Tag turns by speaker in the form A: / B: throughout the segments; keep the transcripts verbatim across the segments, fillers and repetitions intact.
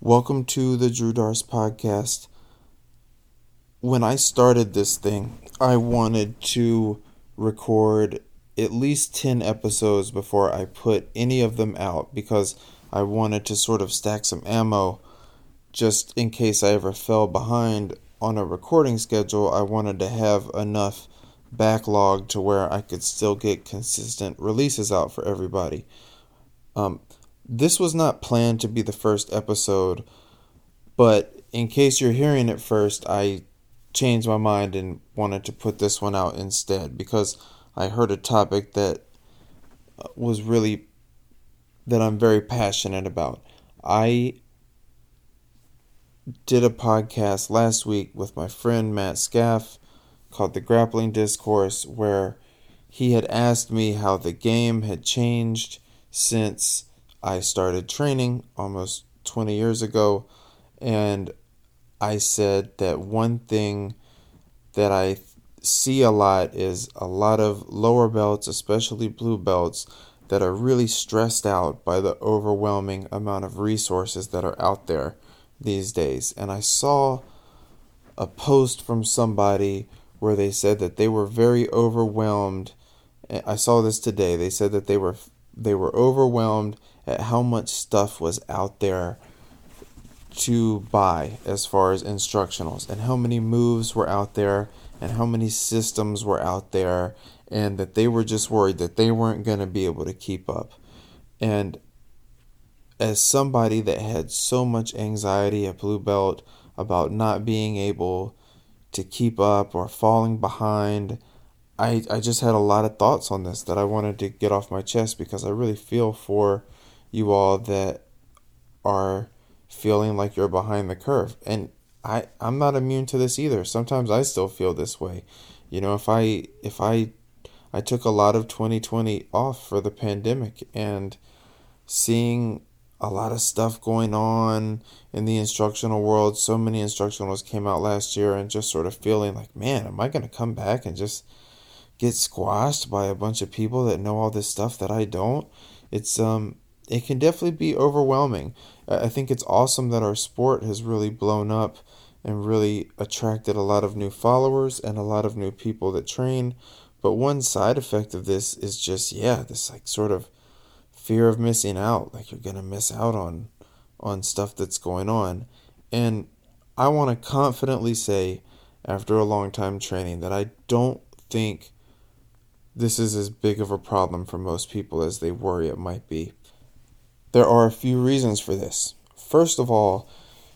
A: Welcome to the Drew Dars podcast. When I started this thing, I wanted to record at least ten episodes before I put any of them out because I wanted to sort of stack some ammo just in case I ever fell behind on a recording schedule. I wanted to have enough backlog to where I could still get consistent releases out for everybody. Um, this was not planned to be the first episode, but in case you're hearing it first, I changed my mind and wanted to put this one out instead because I heard a topic that was really, that I'm very passionate about. I did a podcast last week with my friend Matt Scaff called The Grappling Discourse, where he had asked me how the game had changed since I started training almost twenty years ago. And I said that one thing that I see a lot is a lot of lower belts, especially blue belts, that are really stressed out by the overwhelming amount of resources that are out there these days. And I saw a post from somebody where they said that they were very overwhelmed. I saw this today. They said that they were they were overwhelmed at how much stuff was out there to buy as far as instructionals, and how many moves were out there, and how many systems were out there, and that they were just worried that they weren't going to be able to keep up. And as somebody that had so much anxiety at blue belt about not being able to keep up or falling behind, I, I just had a lot of thoughts on this that I wanted to get off my chest because I really feel for you all that are feeling like you're behind the curve. And I, I'm not immune to this either. Sometimes I still feel this way. You know, if I if I I took a lot of twenty twenty off for the pandemic, and seeing a lot of stuff going on in the instructional world, so many instructionals came out last year, and just sort of feeling like, man, am I going to come back and just get squashed by a bunch of people that know all this stuff that I don't? It's um it can definitely be overwhelming. I think it's awesome that our sport has really blown up and really attracted a lot of new followers and a lot of new people that train. But one side effect of this is just, yeah, this like sort of fear of missing out. Like you're going to miss out on, on stuff that's going on. And I want to confidently say, after a long time training, that I don't think this is as big of a problem for most people as they worry it might be. There are a few reasons for this. First of all,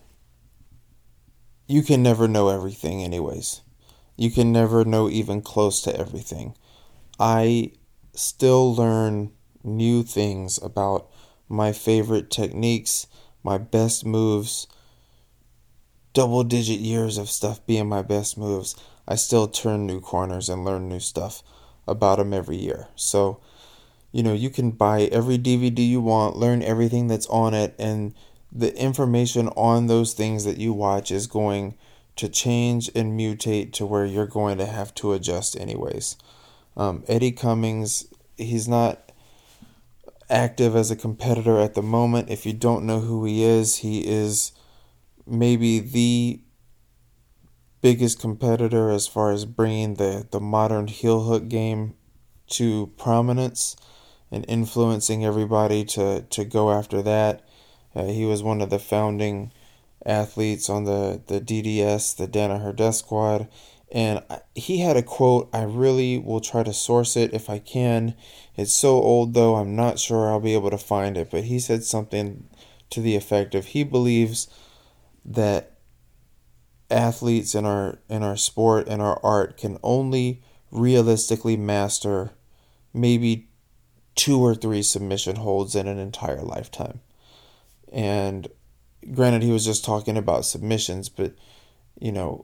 A: you can never know everything anyways. You can never know even close to everything. I still learn new things about my favorite techniques, my best moves, double digit years of stuff being my best moves. I still turn new corners and learn new stuff about them every year. So, you know, you can buy every D V D you want, learn everything that's on it, and the information on those things that you watch is going to change and mutate to where you're going to have to adjust anyways. Um, Eddie Cummings, he's not active as a competitor at the moment. If you don't know who he is, he is maybe the biggest competitor as far as bringing the, the modern heel hook game to prominence and influencing everybody to, to go after that. Uh, he was one of the founding athletes on the, the D D S, the Danaher Death Squad. And he had a quote. I really will try to source it if I can. It's so old, though, I'm not sure I'll be able to find it. But he said something to the effect of, he believes that athletes in our in our sport and our art can only realistically master maybe two or three submission holds in an entire lifetime. And granted, he was just talking about submissions, but, you know,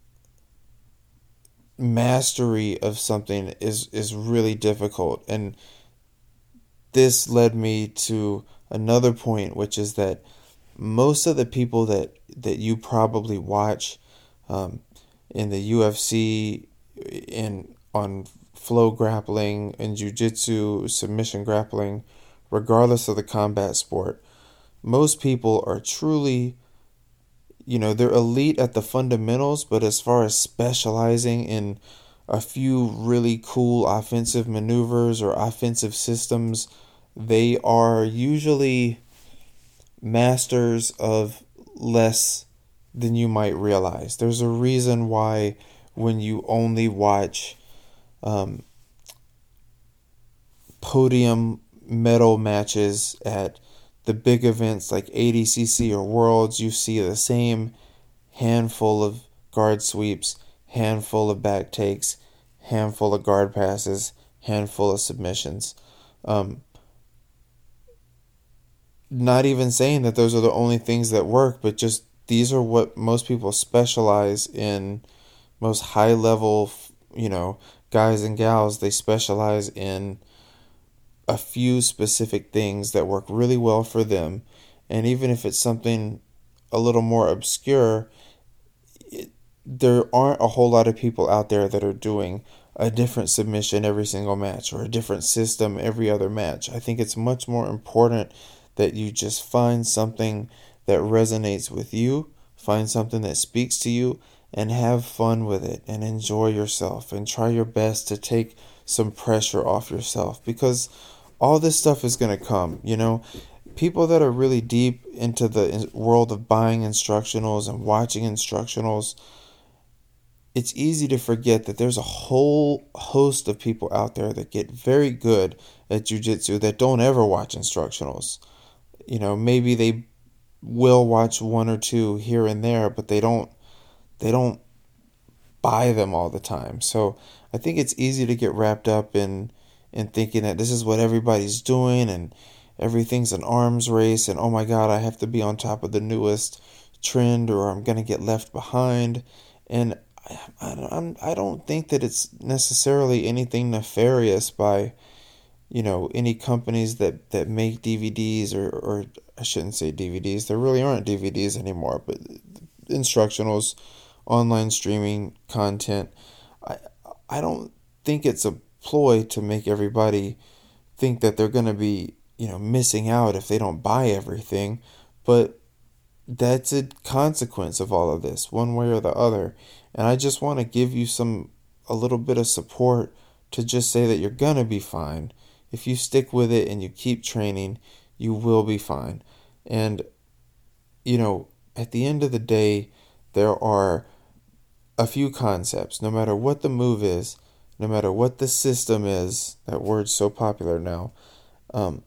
A: mastery of something is, is really difficult. And this led me to another point, which is that most of the people that, that you probably watch um, in the U F C, in on flow grappling and jiu-jitsu, submission grappling, regardless of the combat sport, most people are truly, you know, they're elite at the fundamentals, but as far as specializing in a few really cool offensive maneuvers or offensive systems, they are usually masters of less than you might realize. There's a reason why when you only watch um, podium medal matches at the big events like A D C C or Worlds, you see the same handful of guard sweeps, handful of back takes, handful of guard passes, handful of submissions. Um, not even saying that those are the only things that work, but just these are what most people specialize in. Most high level, you know, guys and gals, they specialize in a few specific things that work really well for them. And even if it's something a little more obscure, it, there aren't a whole lot of people out there that are doing a different submission every single match or a different system every other match. I think it's much more important that you just find something that resonates with you, find something that speaks to you, and have fun with it and enjoy yourself and try your best to take some pressure off yourself, because all this stuff is going to come, you know. People that are really deep into the world of buying instructionals and watching instructionals, it's easy to forget that there's a whole host of people out there that get very good at jiu-jitsu that don't ever watch instructionals. You know, maybe they will watch one or two here and there, but they don't they don't buy them all the time. So I think it's easy to get wrapped up in in thinking that this is what everybody's doing and everything's an arms race and oh my god, I have to be on top of the newest trend or I'm going to get left behind. And I, I, I don't think that it's necessarily anything nefarious by, you know, any companies that, that make D V Ds or, or I shouldn't say D V Ds. There really aren't D V Ds anymore, but instructionals, online streaming content. I I don't think it's a ploy to make everybody think that they're going to be, you know, missing out if they don't buy everything, but that's a consequence of all of this, one way or the other. And I just want to give you some a little bit of support to just say that you're going to be fine. If you stick with it and you keep training, you will be fine. And, you know, at the end of the day, there are a few concepts. No matter what the move is, no matter what the system is, that word's so popular now, um,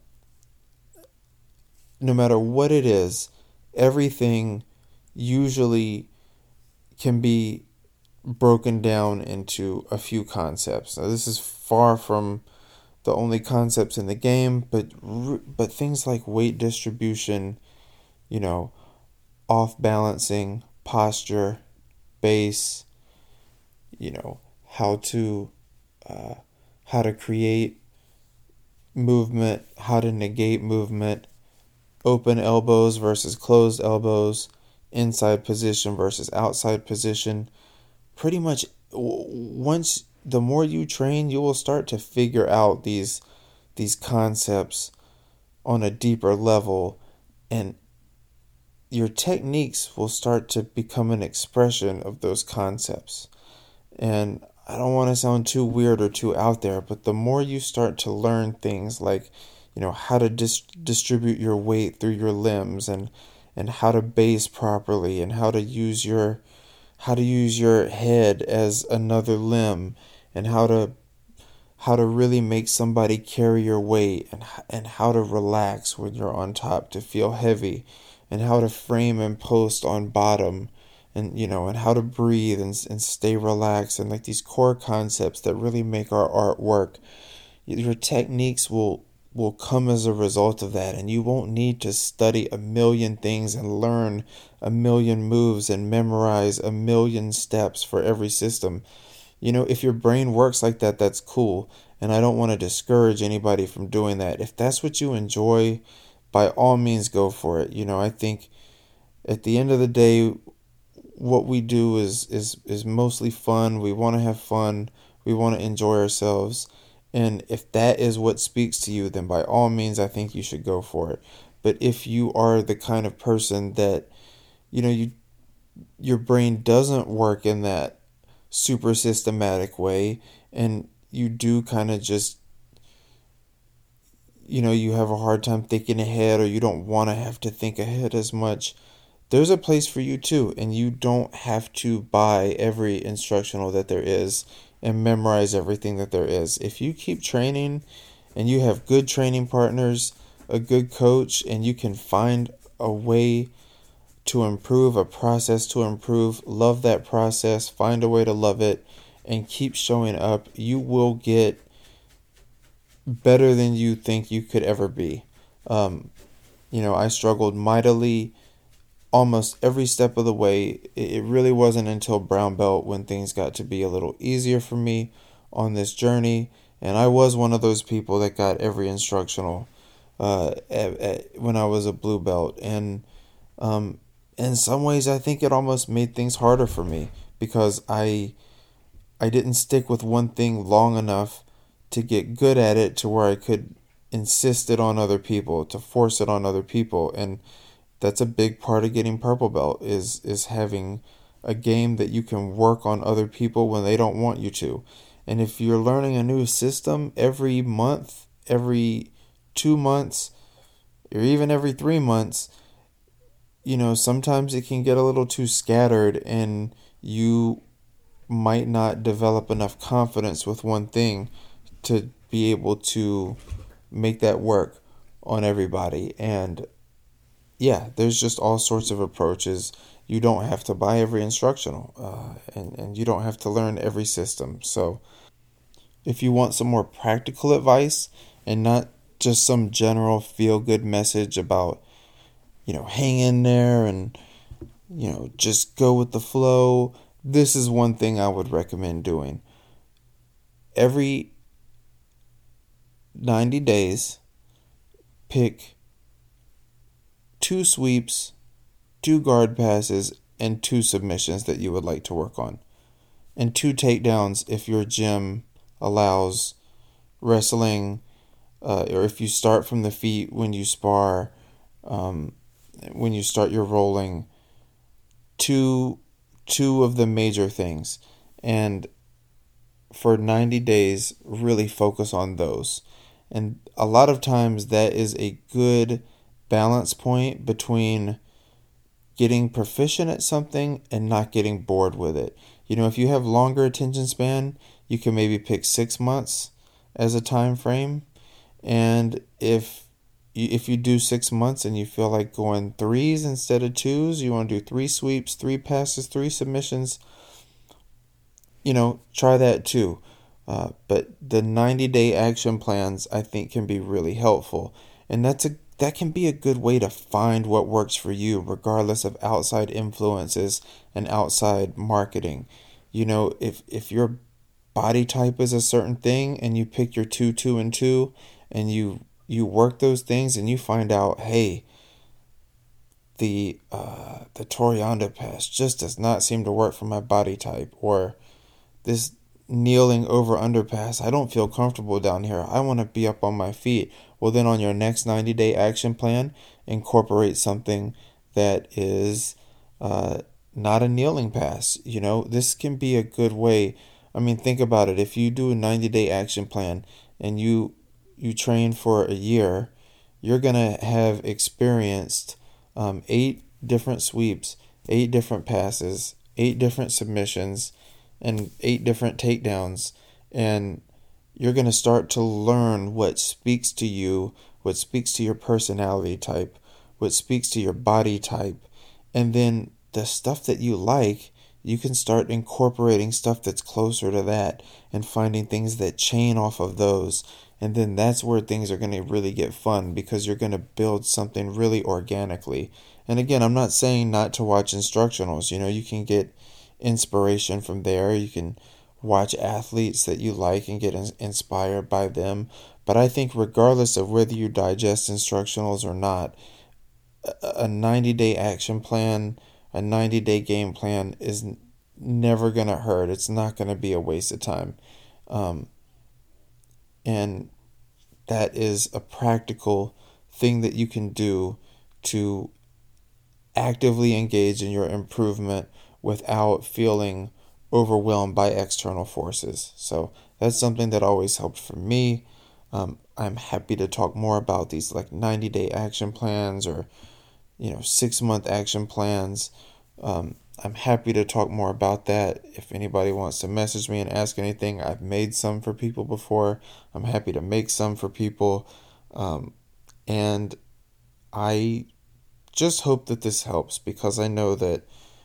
A: no matter what it is, everything usually can be broken down into a few concepts. Now, this is far from the only concepts in the game, but but things like weight distribution, you know, off balancing, posture, base, you know, how to uh, how to create movement, how to negate movement, open elbows versus closed elbows, inside position versus outside position. Pretty much once the more you train, you will start to figure out these these concepts on a deeper level, and your techniques will start to become an expression of those concepts. And I don't want to sound too weird or too out there, but the more you start to learn things like, you know, how to dis- distribute your weight through your limbs and and how to base properly and how to use your how to use your head as another limb and how to how to really make somebody carry your weight and and how to relax when you're on top to feel heavy and how to frame and post on bottom and, you know, and how to breathe and and stay relaxed and like these core concepts that really make our art work. Your techniques will will come as a result of that, and you won't need to study a million things and learn a million moves and memorize a million steps for every system. You know, if your brain works like that, that's cool, and I don't want to discourage anybody from doing that. If that's what you enjoy, by all means go for it. You know, I think at the end of the day, what we do is is is mostly fun. We want to have fun. We want to enjoy ourselves. And if that is what speaks to you, then by all means, I think you should go for it. But if you are the kind of person that, you know, you your brain doesn't work in that super systematic way, and you do kind of just, you know, you have a hard time thinking ahead, or you don't want to have to think ahead as much, there's a place for you too. And you don't have to buy every instructional that there is and memorize everything that there is. If you keep training and you have good training partners, a good coach, and you can find a way to improve, a process to improve, love that process, find a way to love it, and keep showing up, you will get better than you think you could ever be. Um, you know, I struggled mightily almost every step of the way. It really wasn't until brown belt when things got to be a little easier for me on this journey. And I was one of those people that got every instructional uh, at, at, when I was a blue belt. And um, in some ways, I think it almost made things harder for me because I I didn't stick with one thing long enough to get good at it to where I could insist it on other people, to force it on other people. And that's a big part of getting purple belt is is having a game that you can work on other people when they don't want you to. And if you're learning a new system every month, every two months, or even every three months, you know, sometimes it can get a little too scattered and you might not develop enough confidence with one thing to be able to make that work on everybody. And yeah, there's just all sorts of approaches. You don't have to buy every instructional, uh, and, and you don't have to learn every system. So if you want some more practical advice and not just some general feel-good message about, you know, hang in there and, you know, just go with the flow, this is one thing I would recommend doing. Every ninety days, pick two sweeps, two guard passes, and two submissions that you would like to work on. And two takedowns if your gym allows wrestling, uh, or if you start from the feet when you spar, um, when you start your rolling. Two, two of the major things. And for ninety days, really focus on those. And a lot of times that is a good balance point between getting proficient at something and not getting bored with it. You know, if you have longer attention span, you can maybe pick six months as a time frame. And if you, if you do six months and you feel like going threes instead of twos, you want to do three sweeps, three passes, three submissions, you know, try that too. Uh, but the ninety-day action plans, I think, can be really helpful. And that's a that can be a good way to find what works for you, regardless of outside influences and outside marketing. You know, if if your body type is a certain thing and you pick your two, two, and two, and you you work those things and you find out, hey, the uh, the Toreando pass just does not seem to work for my body type, or this kneeling over underpass, I don't feel comfortable down here. I want to be up on my feet. Well, then on your next ninety day action plan, incorporate something that is uh, not a kneeling pass. You know, this can be a good way. I mean, think about it. If you do a ninety day action plan and you you train for a year, you're going to have experienced um, eight different sweeps, eight different passes, eight different submissions, and eight different takedowns. And you're going to start to learn what speaks to you, what speaks to your personality type, what speaks to your body type. And then the stuff that you like, you can start incorporating stuff that's closer to that and finding things that chain off of those. And then that's where things are going to really get fun, because you're going to build something really organically. And again, I'm not saying not to watch instructionals. You know, you can get inspiration from there. You can watch athletes that you like and get inspired by them. But I think regardless of whether you digest instructionals or not, a ninety day action plan, a ninety day game plan is never going to hurt. It's not going to be a waste of time. Um, and that is a practical thing that you can do to actively engage in your improvement without feeling overwhelmed by external forces. So that's something that always helped for me. Um, I'm happy to talk more about these like ninety day action plans or, you know, six month action plans. Um, I'm happy to talk more about that. If anybody wants to message me and ask anything, I've made some for people before. I'm happy to make some for people. Um, and I just hope that this helps, because I know that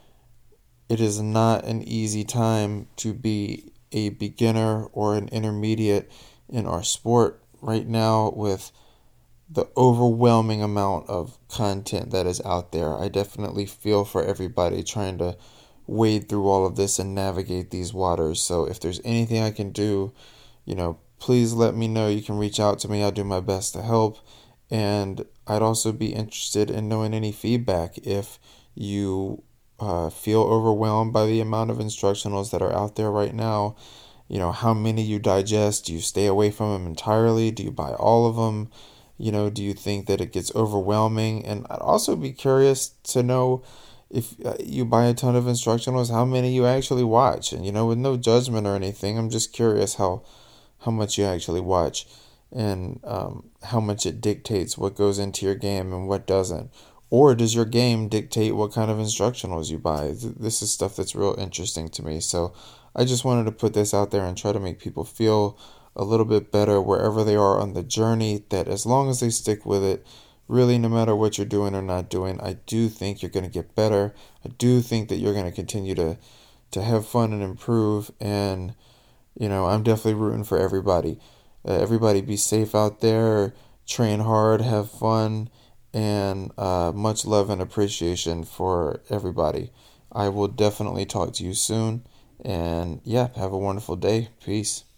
A: it is not an easy time to be a beginner or an intermediate in our sport right now with the overwhelming amount of content that is out there. I definitely feel for everybody trying to wade through all of this and navigate these waters. So if there's anything I can do, you know, please let me know. You can reach out to me. I'll do my best to help. And I'd also be interested in knowing any feedback if you uh, feel overwhelmed by the amount of instructionals that are out there right now. You know, how many you digest? Do you stay away from them entirely? Do you buy all of them? You know, do you think that it gets overwhelming? And I'd also be curious to know if uh, you buy a ton of instructionals, how many you actually watch. And, you know, with no judgment or anything, I'm just curious how, how much you actually watch, and um, how much it dictates what goes into your game and what doesn't. Or does your game dictate what kind of instructionals you buy? This is stuff that's real interesting to me. So I just wanted to put this out there and try to make people feel a little bit better wherever they are on the journey, that as long as they stick with it, really, no matter what you're doing or not doing, I do think you're going to get better. I do think that you're going to continue to, to have fun and improve. And, you know, I'm definitely rooting for everybody. Uh, everybody be safe out there, train hard, have fun, and uh, much love and appreciation for everybody. I will definitely talk to you soon. And yeah, have a wonderful day. Peace.